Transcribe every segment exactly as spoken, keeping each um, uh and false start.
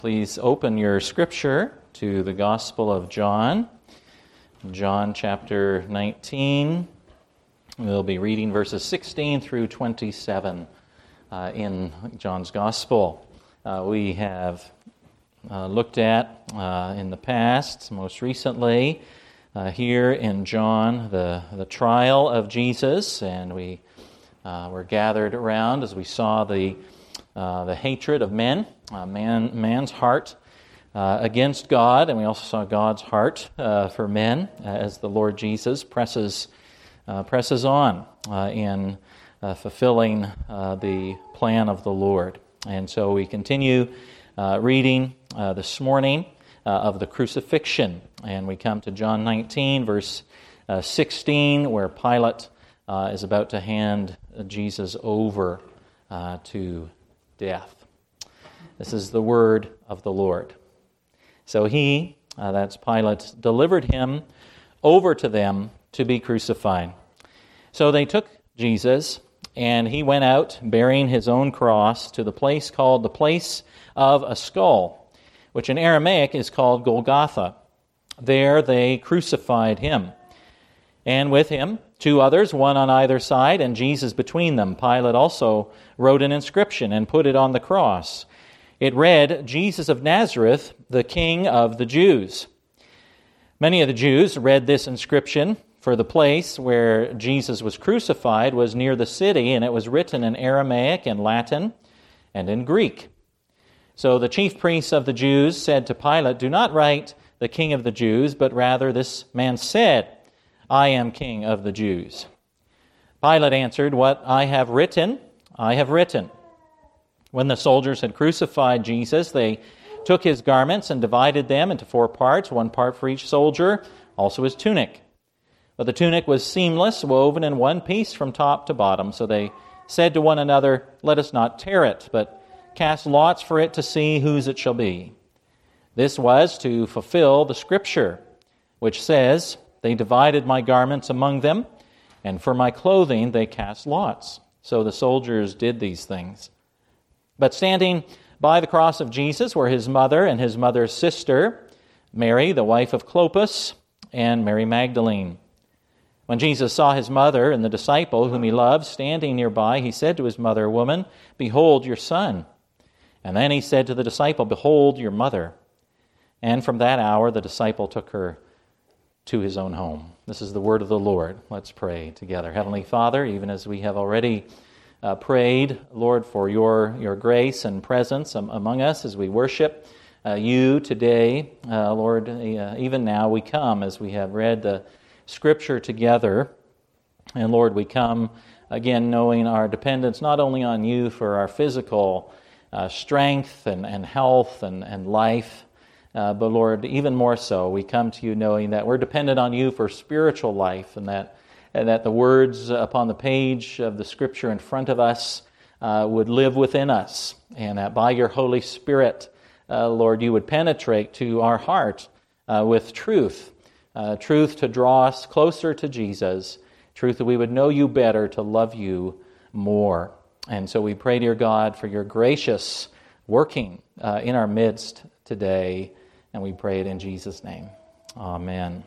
Please open your scripture to the Gospel of John, John chapter nineteen. We'll be reading verses sixteen through twenty-seven uh, in John's Gospel. Uh, we have uh, looked at uh, in the past, most recently, uh, here in John, the, the trial of Jesus, and we uh, were gathered around as we saw the uh, the hatred of men. Uh, man, man's heart uh, against God, and we also saw God's heart uh, for men uh, as the Lord Jesus presses uh, presses on uh, in uh, fulfilling uh, the plan of the Lord. And so we continue uh, reading uh, this morning uh, of the crucifixion, and we come to John nineteen, verse uh, sixteen, where Pilate uh, is about to hand Jesus over uh, to death. This is the word of the Lord. So he, uh, that's Pilate, delivered him over to them to be crucified. So they took Jesus, and he went out bearing his own cross to the place called the place of a skull, which in Aramaic is called Golgotha. There they crucified him, and with him two others, one on either side, and Jesus between them. Pilate also wrote an inscription and put it on the cross. It read, "Jesus of Nazareth, the King of the Jews." Many of the Jews read this inscription, for the place where Jesus was crucified was near the city, and it was written in Aramaic and Latin and in Greek. So the chief priests of the Jews said to Pilate, "Do not write the King of the Jews, but rather this man said, 'I am King of the Jews.'" Pilate answered, "What I have written, I have written." When the soldiers had crucified Jesus, they took his garments and divided them into four parts, one part for each soldier, also his tunic. But the tunic was seamless, woven in one piece from top to bottom. So they said to one another, "Let us not tear it, but cast lots for it to see whose it shall be." This was to fulfill the scripture, which says, "They divided my garments among them, and for my clothing they cast lots." So the soldiers did these things. But standing by the cross of Jesus were his mother and his mother's sister, Mary, the wife of Clopas, and Mary Magdalene. When Jesus saw his mother and the disciple whom he loved standing nearby, he said to his mother, "Woman, behold your son." And then he said to the disciple, "Behold your mother." And from that hour the disciple took her to his own home. This is the word of the Lord. Let's pray together. Heavenly Father, even as we have already Uh, prayed, Lord, for your, your grace and presence um, among us as we worship uh, you today. Uh, Lord, uh, even now we come as we have read the Scripture together. And Lord, we come again knowing our dependence not only on you for our physical uh, strength and, and health and, and life, uh, but Lord, even more so, we come to you knowing that we're dependent on you for spiritual life, and that and that the words upon the page of the Scripture in front of us uh, would live within us, and that by your Holy Spirit, uh, Lord, you would penetrate to our heart uh, with truth, uh, truth to draw us closer to Jesus, truth that we would know you better, to love you more. And so we pray, dear God, for your gracious working uh, in our midst today, and we pray it in Jesus' name. Amen.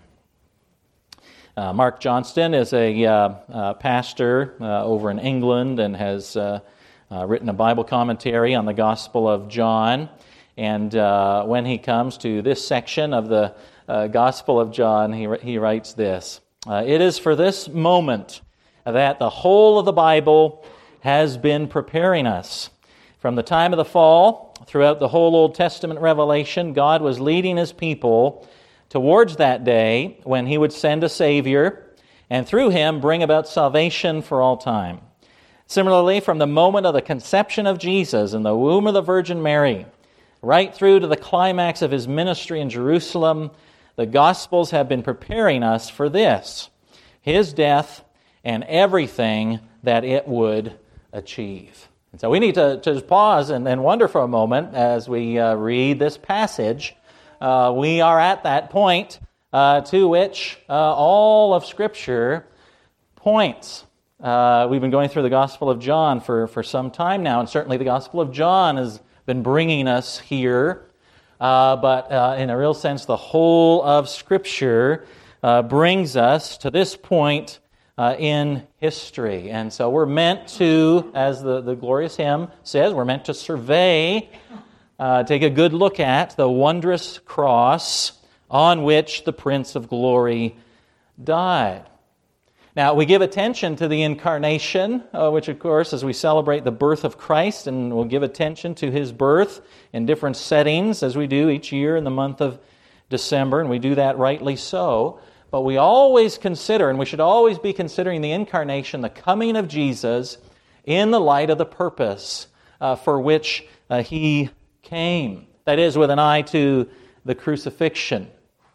Uh, Mark Johnston is a uh, uh, pastor uh, over in England and has uh, uh, written a Bible commentary on the Gospel of John. And uh, when he comes to this section of the uh, Gospel of John, he, he writes this: uh, "It is for this moment that the whole of the Bible has been preparing us. From the time of the fall, throughout the whole Old Testament revelation, God was leading his people towards that day when he would send a Savior and through him bring about salvation for all time. Similarly, from the moment of the conception of Jesus in the womb of the Virgin Mary, right through to the climax of his ministry in Jerusalem, the Gospels have been preparing us for this, his death and everything that it would achieve." And so we need to, to pause and, and wonder for a moment as we uh, read this passage. Uh, we are at that point uh, to which uh, all of Scripture points. Uh, we've been going through the Gospel of John for, for some time now, and certainly the Gospel of John has been bringing us here uh, but uh, in a real sense, the whole of Scripture uh, brings us to this point uh, in history. And so we're meant to, as the, the glorious hymn says, we're meant to survey, uh, take a good look at the wondrous cross on which the Prince of Glory died. Now, we give attention to the incarnation, uh, which, of course, as we celebrate the birth of Christ, and we'll give attention to His birth in different settings, as we do each year in the month of December, and we do that rightly so. But we always consider, and we should always be considering the incarnation, the coming of Jesus, in the light of the purpose uh, for which uh, He came. That is, with an eye to the crucifixion,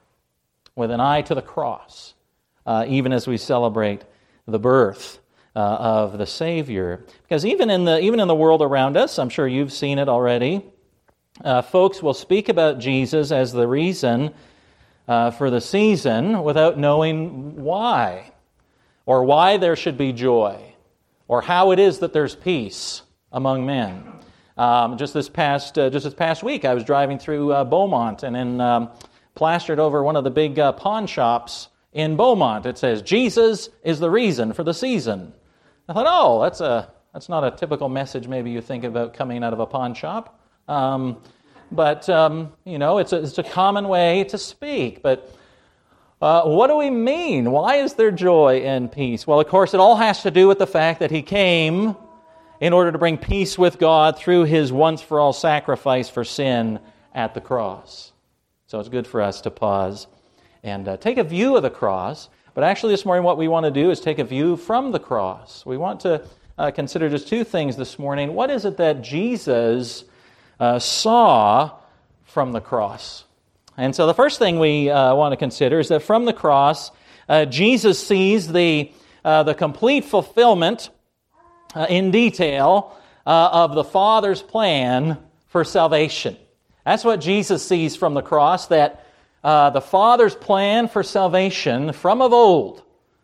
with an eye to the cross. Uh, even as we celebrate the birth uh, of the Savior. Because even in the even in the world around us, I'm sure you've seen it already, uh, folks will speak about Jesus as the reason uh, for the season without knowing why, or why there should be joy, or how it is that there's peace among men. Um, just this past uh, just this past week, I was driving through uh, Beaumont, and in um, plastered over one of the big uh, pawn shops in Beaumont, it says, "Jesus is the reason for the season." I thought, oh, that's a that's not a typical message maybe you think about coming out of a pawn shop. Um, but, um, you know, it's a, it's a common way to speak. But uh, what do we mean? Why is there joy and peace? Well, of course, it all has to do with the fact that He came in order to bring peace with God through His once-for-all sacrifice for sin at the cross. So it's good for us to pause and uh, take a view of the cross. But actually this morning what we want to do is take a view from the cross. We want to uh, consider just two things this morning. What is it that Jesus uh, saw from the cross? And so the first thing we uh, want to consider is that from the cross, uh, Jesus sees the, uh, the complete fulfillment uh, in detail uh, of the Father's plan for salvation. That's what Jesus sees from the cross, that Uh, the Father's plan for salvation from of old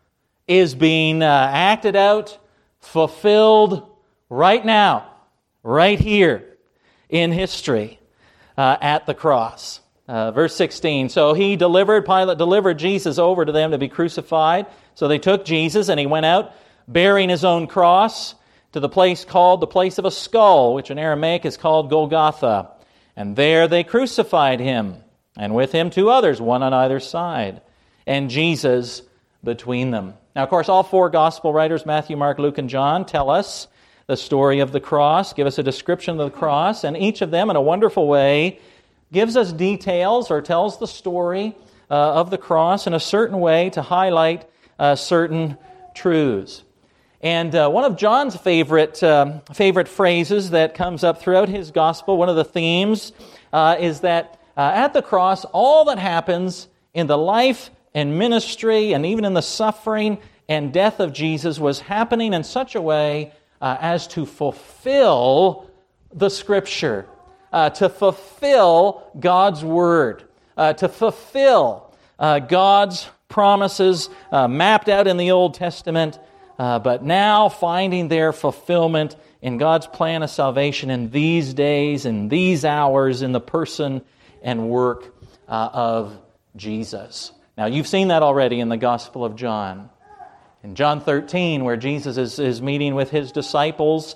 is being uh, acted out, fulfilled right now, right here in history uh, at the cross. Uh, verse sixteen, so he delivered, Pilate delivered Jesus over to them to be crucified. So they took Jesus and He went out bearing His own cross to the place called the place of a skull, which in Aramaic is called Golgotha. And there they crucified Him, and with Him two others, one on either side, and Jesus between them. Now, of course, all four gospel writers, Matthew, Mark, Luke, and John, tell us the story of the cross, give us a description of the cross, and each of them, in a wonderful way, gives us details or tells the story uh, of the cross in a certain way to highlight uh, certain truths. And uh, one of John's favorite um, favorite phrases that comes up throughout his gospel, one of the themes, uh, is that Uh, at the cross, all that happens in the life and ministry and even in the suffering and death of Jesus was happening in such a way uh, as to fulfill the Scripture, uh, to fulfill God's Word, uh, to fulfill uh, God's promises uh, mapped out in the Old Testament, uh, but now finding their fulfillment in God's plan of salvation in these days, in these hours, in the person and work uh, of Jesus. Now, you've seen that already in the Gospel of John. In John thirteen, where Jesus is, is meeting with His disciples,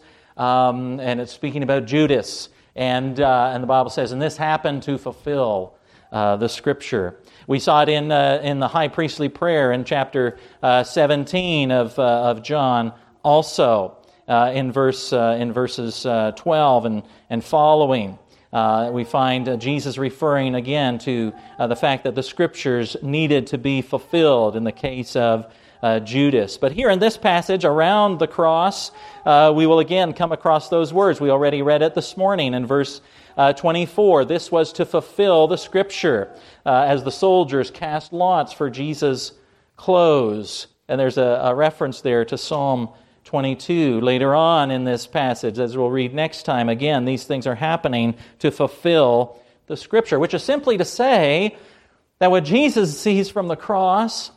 um, and it's speaking about Judas, and uh, and the Bible says, and this happened to fulfill uh, the Scripture. We saw it in uh, in the high priestly prayer in chapter uh, seventeen of uh, of John, also uh, in verse uh, in verses uh, twelve and and following. Uh, we find uh, Jesus referring again to uh, the fact that the Scriptures needed to be fulfilled in the case of uh, Judas. But here in this passage, around the cross, uh, we will again come across those words. We already read it this morning in verse uh, twenty-four. This was to fulfill the Scripture uh, as the soldiers cast lots for Jesus' clothes. And there's a, a reference there to Psalm twenty-two. Later on in this passage, as we'll read next time, again, these things are happening to fulfill the Scripture, which is simply to say that what Jesus sees from the cross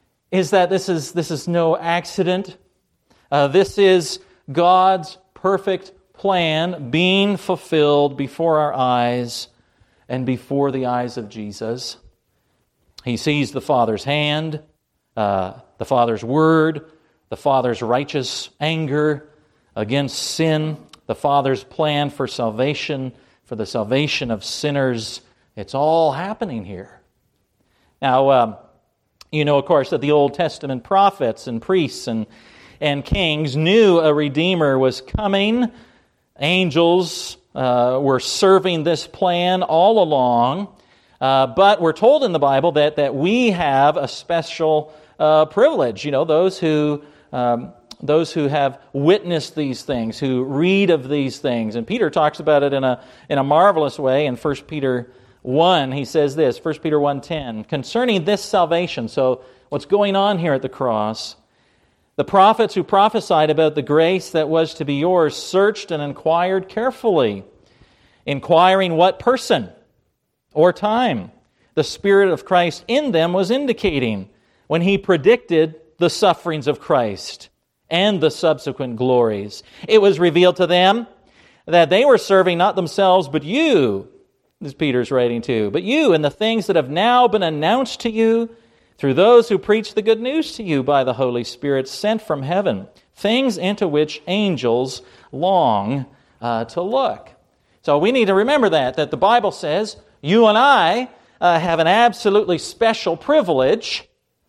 is that this is, this is no accident. Uh, this is God's perfect plan being fulfilled before our eyes and before the eyes of Jesus. He sees the Father's hand, uh, the Father's word, the Father's righteous anger against sin, the Father's plan for salvation, for the salvation of sinners. It's all happening here. Now, um, you know, of course, that the Old Testament prophets and priests and, and kings knew a Redeemer was coming. Angels uh, were serving this plan all along. Uh, but we're told in the Bible that, that we have a special uh, privilege. You know, those who um, those who have witnessed these things, who read of these things. And Peter talks about it in a in a marvelous way in First Peter one. He says this, First Peter one ten, concerning this salvation. So what's going on here at the cross? The prophets who prophesied about the grace that was to be yours searched and inquired carefully, inquiring what person or time the Spirit of Christ in them was indicating when He predicted the sufferings of Christ and the subsequent glories. It was revealed to them that they were serving not themselves but you, as Peter's writing to, but you and the things that have now been announced to you through those who preach the good news to you by the Holy Spirit sent from heaven, things into which angels long uh, to look. So we need to remember that, that the Bible says you and I uh, have an absolutely special privilege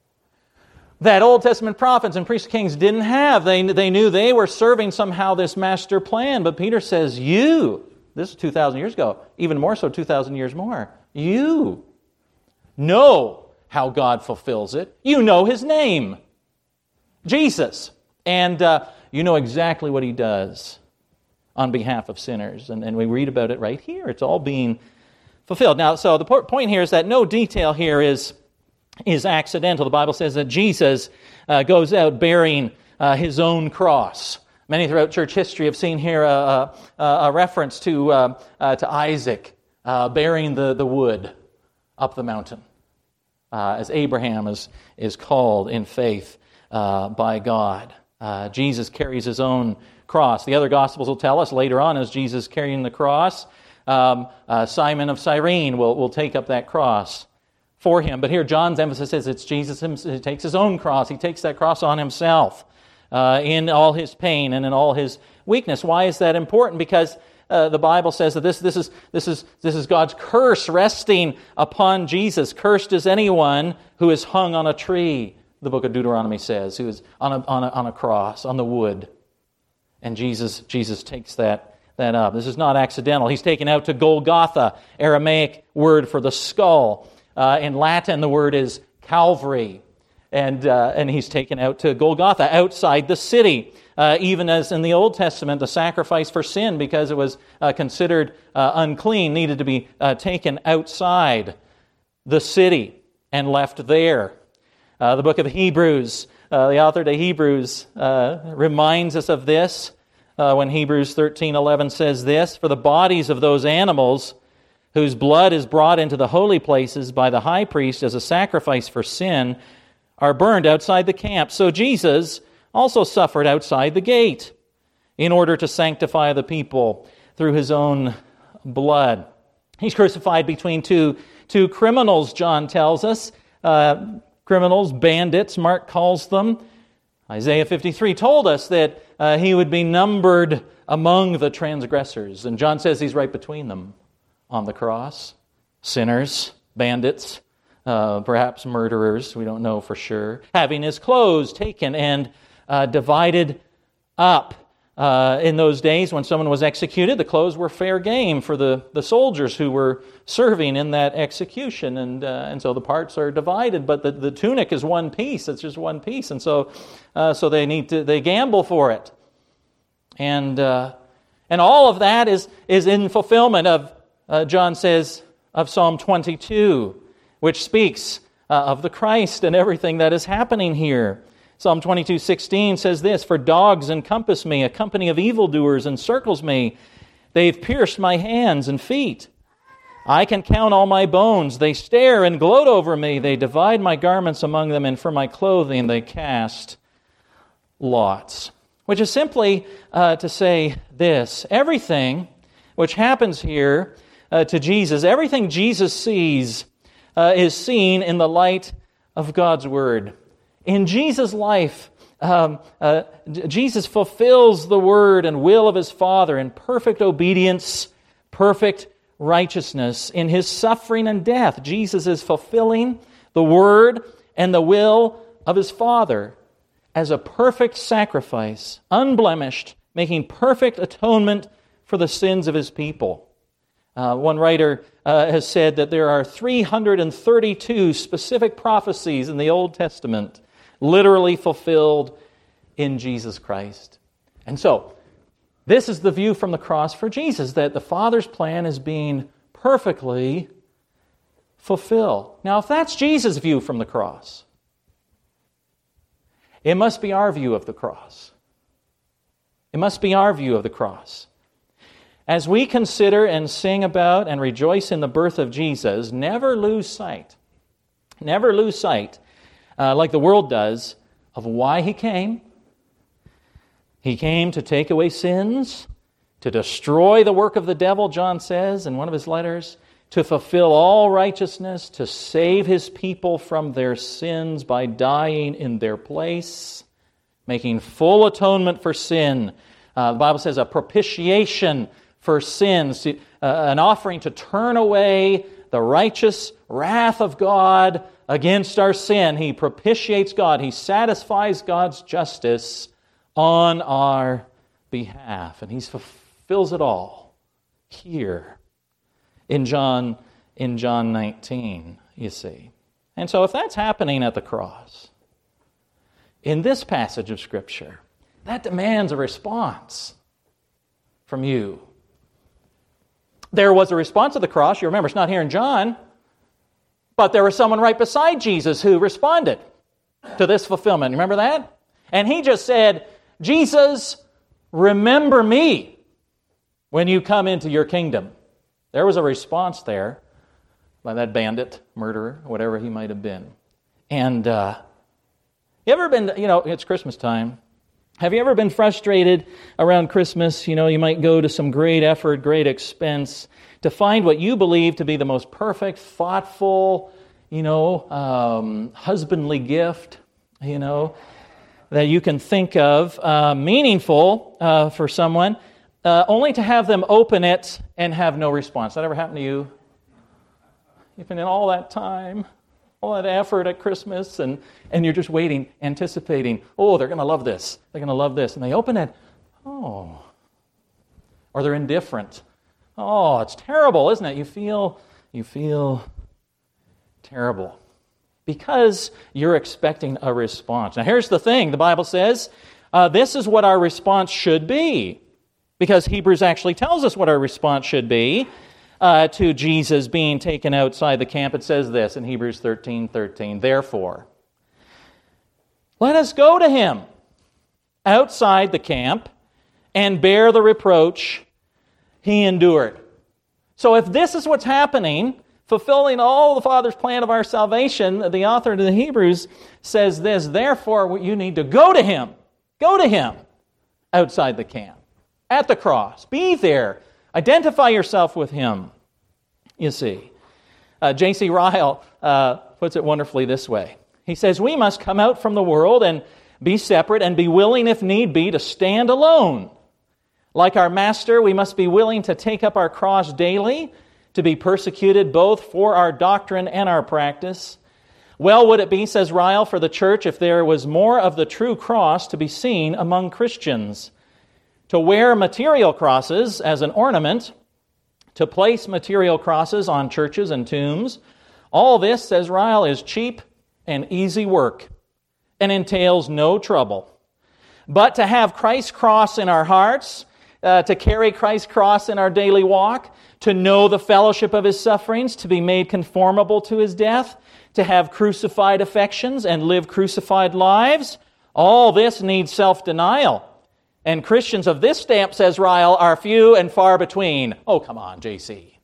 that Old Testament prophets and priests and kings didn't have. They, they knew they were serving somehow this master plan, but Peter says, you, this is two thousand years ago, even more so two thousand years more, you know how God fulfills it. You know His name, Jesus. And uh, you know exactly what He does on behalf of sinners. And, and we read about it right here. It's all being fulfilled. Now, so the point here is that no detail here is, is accidental. The Bible says that Jesus uh, goes out bearing uh, His own cross. Many throughout church history have seen here a, a, a reference to, uh, uh, to Isaac uh, bearing the, the wood up the mountain. Uh, as Abraham is, is called in faith uh, by God. Uh, Jesus carries His own cross. The other Gospels will tell us later on as Jesus carrying the cross, um, uh, Simon of Cyrene will, will take up that cross for Him. But here John's emphasis is it's Jesus himself. He takes His own cross. He takes that cross on Himself uh, in all His pain and in all His weakness. Why is that important? Because Uh, the Bible says that this, this, is, this, is, this is God's curse resting upon Jesus. Cursed is anyone who is hung on a tree, the book of Deuteronomy says, who is on a, on a, on a cross, on the wood. And Jesus, Jesus takes that, that up. This is not accidental. He's taken out to Golgotha, Aramaic word for the skull. Uh, in Latin, the word is Calvary. And, uh, and He's taken out to Golgotha, outside the city. Uh, even as in the Old Testament, the sacrifice for sin, because it was uh, considered uh, unclean, needed to be uh, taken outside the city and left there. Uh, the book of Hebrews, uh, the author to Hebrews uh, reminds us of this uh, when Hebrews thirteen eleven says this, for the bodies of those animals whose blood is brought into the holy places by the high priest as a sacrifice for sin are burned outside the camp. So Jesus also suffered outside the gate in order to sanctify the people through His own blood. He's crucified between two, two criminals, John tells us. Uh, criminals, bandits, Mark calls them. Isaiah fifty-three told us that uh, He would be numbered among the transgressors. And John says He's right between them on the cross. Sinners, bandits, uh, perhaps murderers, we don't know for sure. Having His clothes taken and Uh, divided up. Uh, in those days when someone was executed, the clothes were fair game for the, the soldiers who were serving in that execution. And uh, and so the parts are divided, but the, the tunic is one piece. It's just one piece. And so uh, so they need to they gamble for it. And uh, and all of that is, is in fulfillment of, uh, John says, of Psalm twenty-two, which speaks uh, of the Christ and everything that is happening here. Psalm twenty-two sixteen says this, for dogs encompass me, a company of evildoers encircles me. They've pierced my hands and feet. I can count all my bones. They stare and gloat over me. They divide my garments among them, and for my clothing they cast lots. Which is simply uh, to say this, everything which happens here uh, to Jesus, everything Jesus sees uh, is seen in the light of God's Word. In Jesus' life, um, uh, Jesus fulfills the Word and will of His Father in perfect obedience, perfect righteousness. In His suffering and death, Jesus is fulfilling the Word and the will of His Father as a perfect sacrifice, unblemished, making perfect atonement for the sins of His people. Uh, one writer uh, has said that there are three hundred thirty-two specific prophecies in the Old Testament literally fulfilled in Jesus Christ. And so, this is the view from the cross for Jesus, that the Father's plan is being perfectly fulfilled. Now, if that's Jesus' view from the cross, it must be our view of the cross. It must be our view of the cross. As we consider and sing about and rejoice in the birth of Jesus, never lose sight, never lose sight, uh, like the world does, of why He came. He came to take away sins, to destroy the work of the devil, John says in one of his letters, to fulfill all righteousness, to save His people from their sins by dying in their place, making full atonement for sin. Uh, the Bible says a propitiation for sins, uh, an offering to turn away the righteous wrath of God against our sin. He propitiates God. He satisfies God's justice on our behalf. And He fulfills it all here in John, in John nineteen, you see. And so if that's happening at the cross, in this passage of Scripture, that demands a response from you. There was a response to the cross. You remember, it's not here in John, but there was someone right beside Jesus who responded to this fulfillment. Remember that? And he just said, Jesus, remember me when you come into your kingdom. There was a response there by that bandit, murderer, whatever he might have been. And uh, you ever been, you know, it's Christmas time. Have you ever been frustrated around Christmas? You know, you might go to some great effort, great expense to find what you believe to be the most perfect, thoughtful, you know, um, husbandly gift, you know, that you can think of, uh, meaningful uh, for someone, uh, only to have them open it and have no response. That ever happened to you? You've been in all that time, all that effort at Christmas, and, and you're just waiting, anticipating, oh, they're going to love this, they're going to love this. And they open it, oh. Or they're indifferent. Oh, it's terrible, isn't it? You feel, you feel terrible because you're expecting a response. Now, here's the thing. The Bible says uh, this is what our response should be, because Hebrews actually tells us what our response should be. Uh, to Jesus being taken outside the camp. It says this in Hebrews thirteen thirteen. Therefore, let us go to Him outside the camp and bear the reproach He endured. So if this is what's happening, fulfilling all the Father's plan of our salvation, the author to the Hebrews says this, therefore you need to go to Him. Go to Him outside the camp, at the cross. Be there. Identify yourself with Him, you see. Uh, J C Ryle uh, puts it wonderfully this way. He says, we must come out from the world and be separate and be willing, if need be, to stand alone. Like our Master, we must be willing to take up our cross daily, to be persecuted both for our doctrine and our practice. Well would it be, says Ryle, for the church if there was more of the true cross to be seen among Christians. To wear material crosses as an ornament, to place material crosses on churches and tombs, all this, says Ryle, is cheap and easy work and entails no trouble. But to have Christ's cross in our hearts, uh, to carry Christ's cross in our daily walk, to know the fellowship of His sufferings, to be made conformable to His death, to have crucified affections and live crucified lives, all this needs self-denial. And Christians of this stamp, says Ryle, are few and far between. Oh, come on, J C.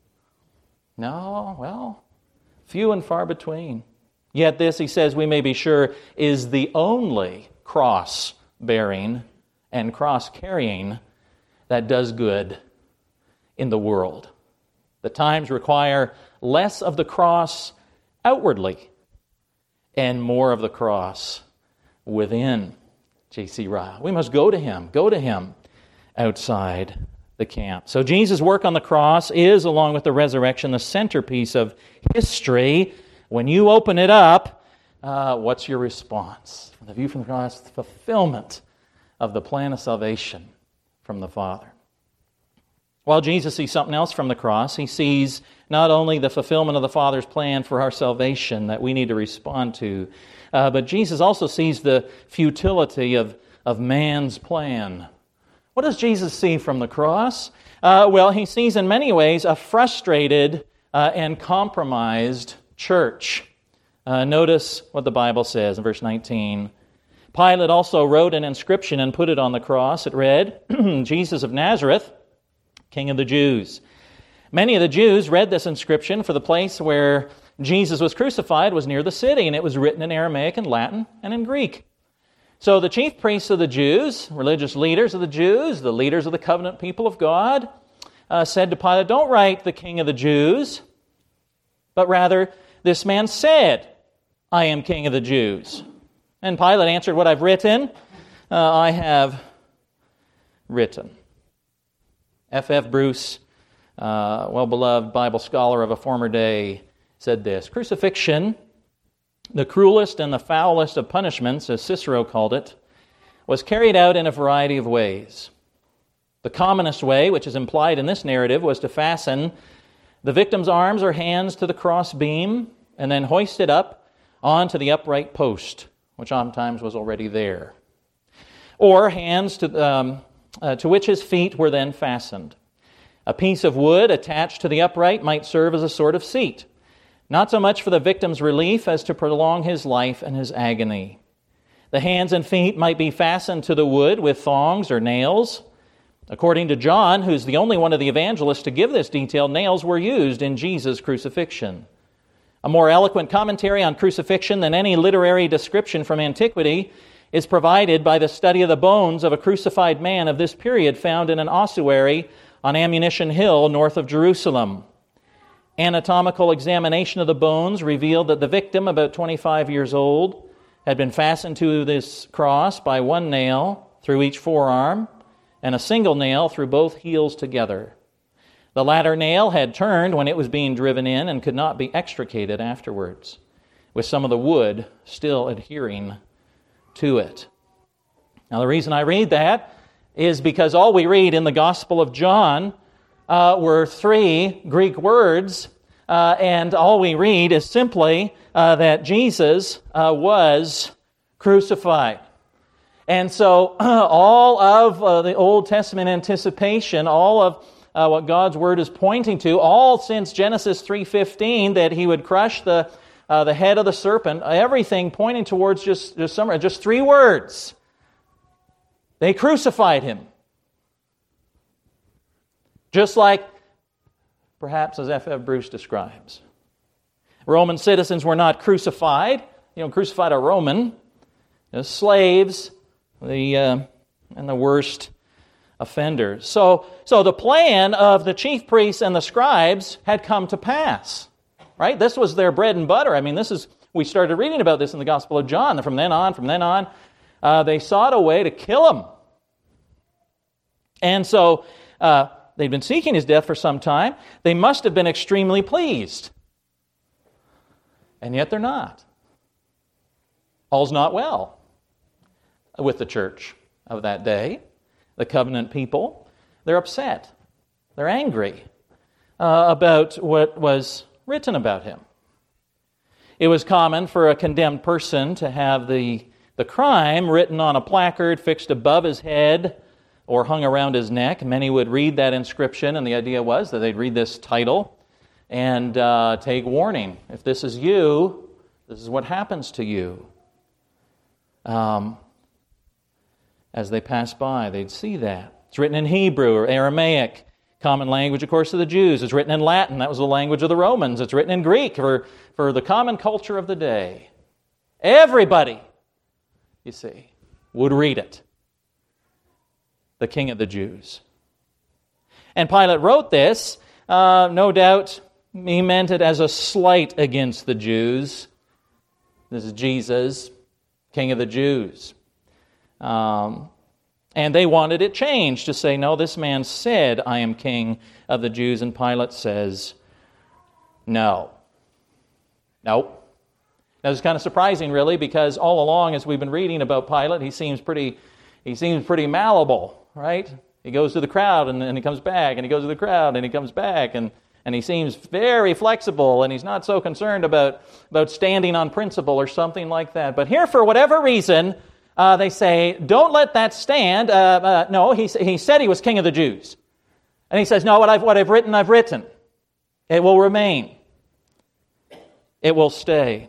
No, well, few and far between. Yet this, he says, we may be sure, is the only cross-bearing and cross-carrying that does good in the world. The times require less of the cross outwardly and more of the cross within. J C Ryle. We must go to Him, go to Him outside the camp. So Jesus' work on the cross is, along with the resurrection, the centerpiece of history. When you open it up, uh, what's your response? From the view from the cross, the fulfillment of the plan of salvation from the Father. While Jesus sees something else from the cross, He sees not only the fulfillment of the Father's plan for our salvation that we need to respond to, uh, but Jesus also sees the futility of, of man's plan. What does Jesus see from the cross? Uh, well, He sees in many ways a frustrated uh, and compromised church. Uh, notice what the Bible says in verse nineteen. Pilate also wrote an inscription and put it on the cross. It read, Jesus of Nazareth, King of the Jews. Many of the Jews read this inscription, for the place where Jesus was crucified was near the city, and it was written in Aramaic and Latin and in Greek. So the chief priests of the Jews, religious leaders of the Jews, the leaders of the covenant people of God, uh, said to Pilate, don't write the King of the Jews, but rather, this man said, I am King of the Jews. And Pilate answered, what I've written, uh, I have written. F F Bruce, uh, well-beloved Bible scholar of a former day, said this, crucifixion, the cruelest and the foulest of punishments, as Cicero called it, was carried out in a variety of ways. The commonest way, which is implied in this narrative, was to fasten the victim's arms or hands to the cross beam and then hoist it up onto the upright post, which oftentimes was already there, or hands to, um, uh, to which his feet were then fastened. A piece of wood attached to the upright might serve as a sort of seat, not so much for the victim's relief as to prolong his life and his agony. The hands and feet might be fastened to the wood with thongs or nails. According to John, who's the only one of the evangelists to give this detail, nails were used in Jesus' crucifixion. A more eloquent commentary on crucifixion than any literary description from antiquity is provided by the study of the bones of a crucified man of this period found in an ossuary on Ammunition Hill north of Jerusalem. Anatomical examination of the bones revealed that the victim, about twenty-five years old, had been fastened to this cross by one nail through each forearm and a single nail through both heels together. The latter nail had turned when it was being driven in and could not be extricated afterwards, with some of the wood still adhering to it. Now, the reason I read that is because all we read in the Gospel of John uh, were three Greek words, uh, and all we read is simply uh, that Jesus uh, was crucified. And so all of uh, the Old Testament anticipation, all of uh, what God's Word is pointing to, all since Genesis three fifteen, that He would crush the uh, the head of the serpent, everything pointing towards just just, some, just three words. They crucified Him. Just like, perhaps as F F Bruce describes. Roman citizens were not crucified. You know, crucified a Roman. The slaves, the uh, and the worst offenders. So, so the plan of the chief priests and the scribes had come to pass. Right? This was their bread and butter. I mean, this is we started reading about this in the Gospel of John. And from then on, from then on, uh, they sought a way to kill Him. And so uh, they'd been seeking His death for some time. They must have been extremely pleased. And yet they're not. All's not well with the church of that day, the covenant people. They're upset. They're angry uh, about what was written about Him. It was common for a condemned person to have the, the crime written on a placard fixed above his head or hung around his neck. Many would read that inscription, and the idea was that they'd read this title and uh, take warning. If this is you, this is what happens to you. Um, as they passed by, they'd see that. It's written in Hebrew or Aramaic, common language, of course, of the Jews. It's written in Latin. That was the language of the Romans. It's written in Greek for, for the common culture of the day. Everybody, you see, would read it. The King of the Jews. And Pilate wrote this Uh, no doubt he meant it as a slight against the Jews. This is Jesus, King of the Jews. Um, and they wanted it changed to say, no, this man said, I am King of the Jews. And Pilate says, no. Nope. Now, it's kind of surprising, really, because all along, as we've been reading about Pilate, he seems pretty, he seems pretty malleable, right? He goes to the crowd, and then he comes back, and he goes to the crowd, and he comes back, and, and he seems very flexible, and he's not so concerned about, about standing on principle or something like that. But here, for whatever reason, uh, they say, don't let that stand. Uh, uh, no, he, he said he was King of the Jews. And he says, no, what I've, what I've written, I've written. It will remain. It will stay.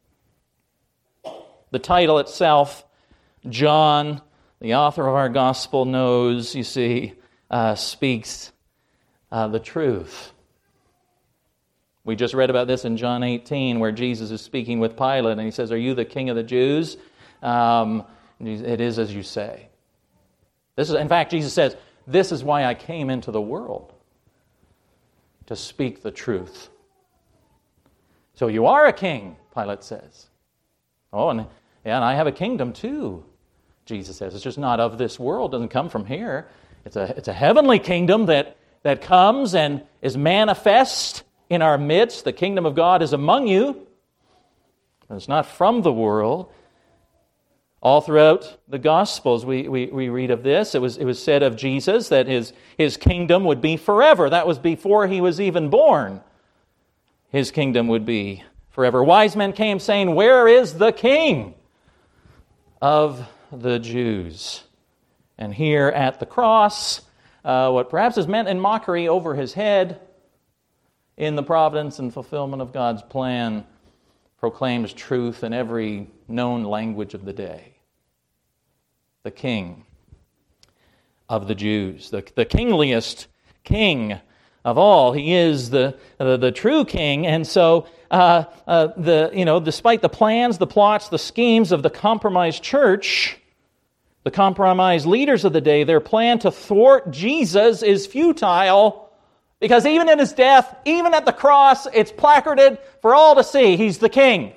The title itself, John, the author of our gospel, knows, you see, uh, speaks uh, the truth. We just read about this in John eighteen, where Jesus is speaking with Pilate, and he says, are you the King of the Jews? Um, it is as you say. This is, in fact, Jesus says, this is why I came into the world, to speak the truth. So you are a king, Pilate says. Oh, and, yeah, and I have a kingdom too, Jesus says. It's just not of this world. It doesn't come from here. It's a, it's a heavenly kingdom that, that comes and is manifest in our midst. The kingdom of God is among you. It's not from the world. All throughout the Gospels, we, we, we read of this. It was, it was said of Jesus that his, his kingdom would be forever. That was before he was even born. His kingdom would be forever. Wise men came saying, where is the king of the Jews? And here at the cross, uh, what perhaps is meant in mockery over his head, in the providence and fulfillment of God's plan, proclaims truth in every known language of the day. The King of the Jews, the, the kingliest king of all. He is the, the, the true king, and so uh, uh, the you know, despite the plans, the plots, the schemes of the compromised church, the compromised leaders of the day, their plan to thwart Jesus is futile, because even in his death, even at the cross, it's placarded for all to see. He's the king.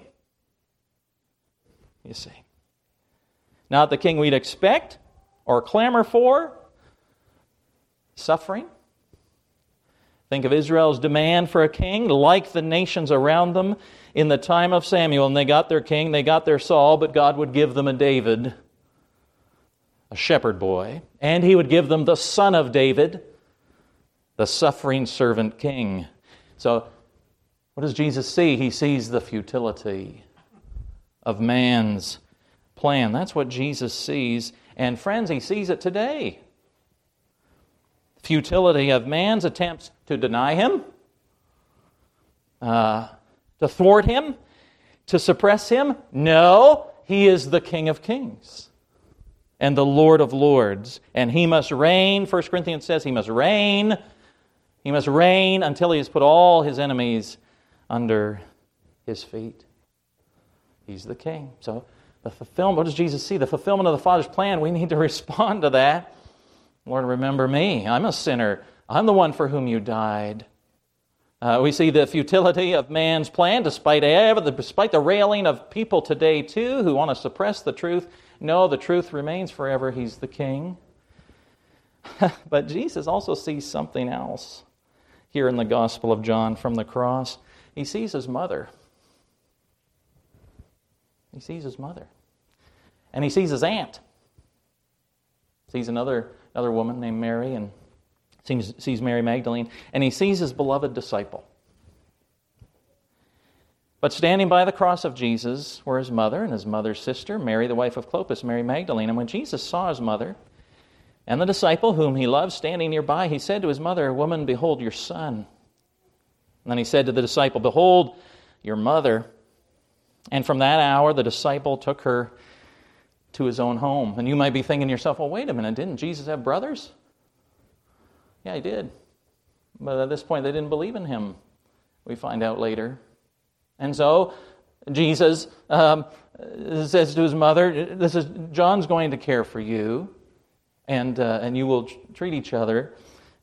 You see. Not the king we'd expect or clamor for. Suffering. Think of Israel's demand for a king, like the nations around them in the time of Samuel. And they got their king, they got their Saul, but God would give them a David, a shepherd boy. And he would give them the son of David, the suffering servant king. So, what does Jesus see? He sees the futility of man's plan. That's what Jesus sees. And friends, he sees it today. Futility of man's attempts to deny him, uh, to thwart him, to suppress him. No, he is the King of Kings and the Lord of Lords. And he must reign. First Corinthians says he must reign. He must reign until he has put all his enemies under his feet. He's the king. So the fulfillment, what does Jesus see? The fulfillment of the Father's plan. We need to respond to that. Lord, remember me. I'm a sinner. I'm the one for whom you died. Uh, we see the futility of man's plan, despite, despite the railing of people today too, who want to suppress the truth. No, the truth remains forever. He's the king. But Jesus also sees something else here in the Gospel of John from the cross. He sees his mother. He sees his mother. And he sees his aunt. Sees another, another woman named Mary, and sees, sees Mary Magdalene. And he sees his beloved disciple. But standing by the cross of Jesus were his mother and his mother's sister, Mary, the wife of Clopas, Mary Magdalene. And when Jesus saw his mother and the disciple whom he loved standing nearby, he said to his mother, "Woman, behold your son." And then he said to the disciple, "Behold your mother." And from that hour, the disciple took her to his own home. And you might be thinking to yourself, well, wait a minute, didn't Jesus have brothers? Yeah, he did. But at this point, they didn't believe in him, we find out later. And so, Jesus um, says to his mother, "This is John's going to care for you, and uh, and you will treat each other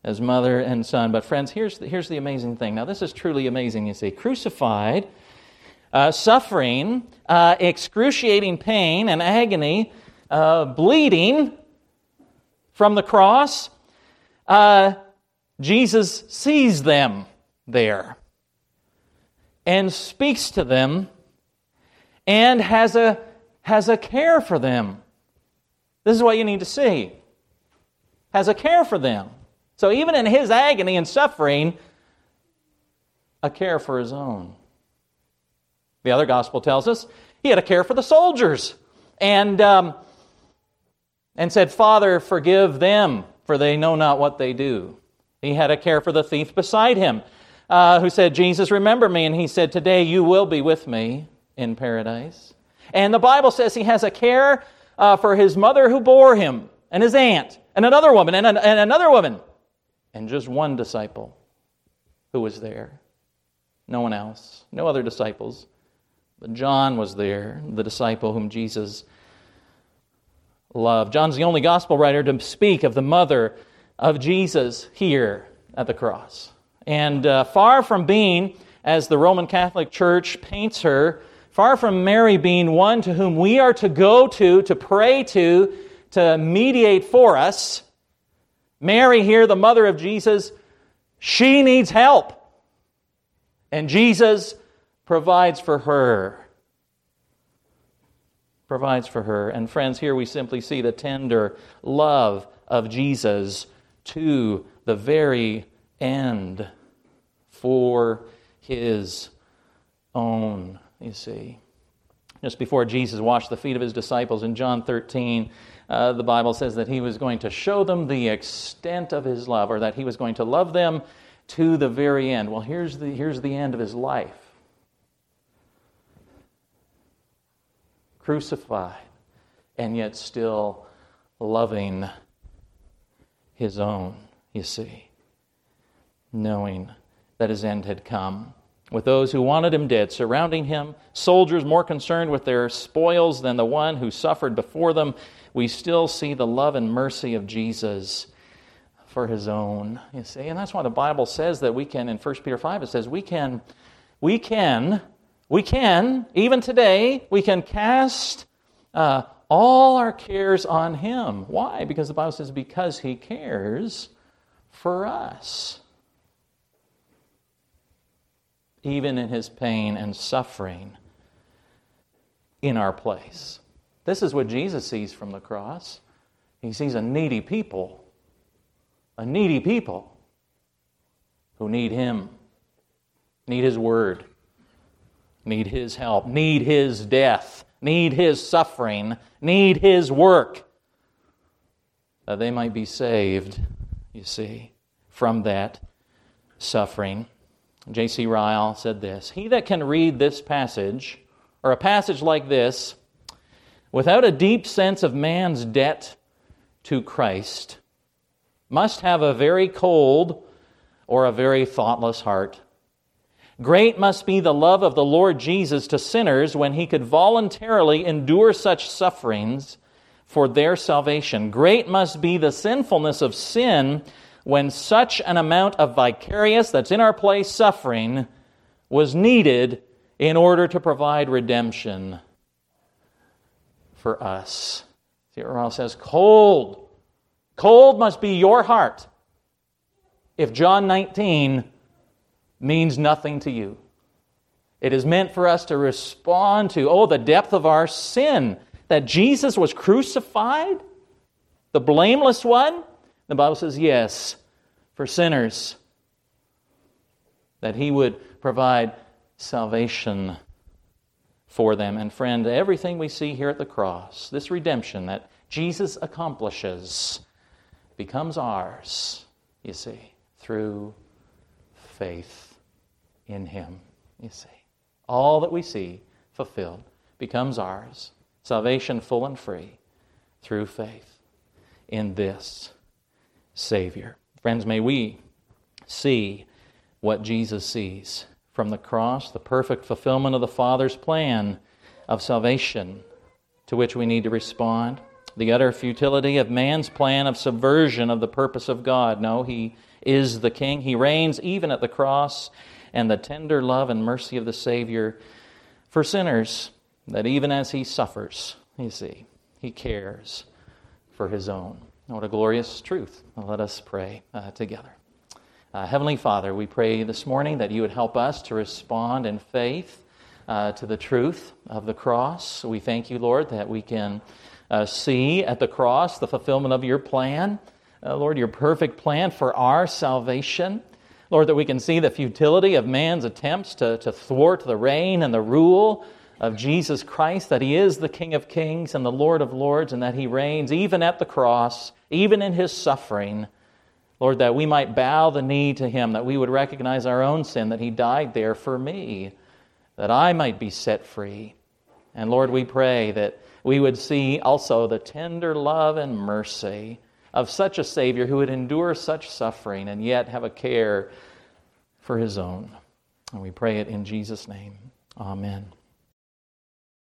as mother and son. But friends, here's the, here's the amazing thing. Now, this is truly amazing, you see. Crucified, uh, suffering, uh, excruciating pain and agony, uh, bleeding from the cross, uh, Jesus sees them there and speaks to them and has a, has a care for them. This is what you need to see. Has a care for them. So even in his agony and suffering, a care for his own. The other gospel tells us he had a care for the soldiers. And, um, and said, Father, forgive them, for they know not what they do. He had a care for the thief beside him, uh, who said, Jesus, remember me. And he said, today you will be with me in paradise. And the Bible says he has a care uh, for his mother who bore him, and his aunt, and another woman, and, an, and another woman, and just one disciple who was there. No one else. No other disciples. But John was there, the disciple whom Jesus loved. John's the only gospel writer to speak of the mother of Jesus here at the cross. And uh, far from being, as the Roman Catholic Church paints her, far from Mary being one to whom we are to go to, to pray to, to mediate for us, Mary here, the mother of Jesus, she needs help. And Jesus provides for her. Provides for her. And friends, here we simply see the tender love of Jesus to the very end for his own, you see. Just before Jesus washed the feet of his disciples in John thirteen, uh, the Bible says that he was going to show them the extent of his love, or that he was going to love them to the very end. Well, here's the, here's the end of his life. Crucified, and yet still loving his own, you see, knowing that his end had come. With those who wanted him dead surrounding him, soldiers more concerned with their spoils than the one who suffered before them, we still see the love and mercy of Jesus for his own, you see. And that's why the Bible says that we can, in First Peter five, it says we can, we can, we can, even today, we can cast uh, all our cares on him. Why? Because the Bible says because he cares for us. Even in his pain and suffering in our place. This is what Jesus sees from the cross. He sees a needy people, a needy people who need him, need his word, need his help, need his death, need his suffering, need his work, that they might be saved, you see, from that suffering. J C Ryle said this, he that can read this passage, or a passage like this, without a deep sense of man's debt to Christ, must have a very cold or a very thoughtless heart. Great must be the love of the Lord Jesus to sinners when he could voluntarily endure such sufferings for their salvation. Great must be the sinfulness of sin when such an amount of vicarious, that's in our place, suffering was needed in order to provide redemption for us. See what Ryle says? Cold. Cold must be your heart if John nineteen means nothing to you. It is meant for us to respond to, oh, the depth of our sin, that Jesus was crucified, the blameless one. The Bible says, yes, for sinners, that he would provide salvation for them. And friend, everything we see here at the cross, this redemption that Jesus accomplishes, becomes ours, you see, through faith in him, you see. All that we see fulfilled becomes ours. Salvation full and free through faith in this Savior. Friends, may we see what Jesus sees from the cross, the perfect fulfillment of the Father's plan of salvation to which we need to respond. The utter futility of man's plan of subversion of the purpose of God. No, he is the King. He reigns even at the cross, and the tender love and mercy of the Savior for sinners, that even as he suffers, you see, he cares for his own. What a glorious truth. Let us pray uh, together. Uh, Heavenly Father, we pray this morning that you would help us to respond in faith uh, to the truth of the cross. We thank you, Lord, that we can uh, see at the cross the fulfillment of your plan. Uh, Lord, your perfect plan for our salvation. Lord, that we can see the futility of man's attempts to, to thwart the reign and the rule of Jesus Christ, that he is the King of Kings and the Lord of Lords, and that he reigns even at the cross, even in his suffering. Lord, that we might bow the knee to him, that we would recognize our own sin, that he died there for me, that I might be set free. And Lord, we pray that we would see also the tender love and mercy of such a Savior who would endure such suffering and yet have a care for his own. And we pray it in Jesus' name. Amen.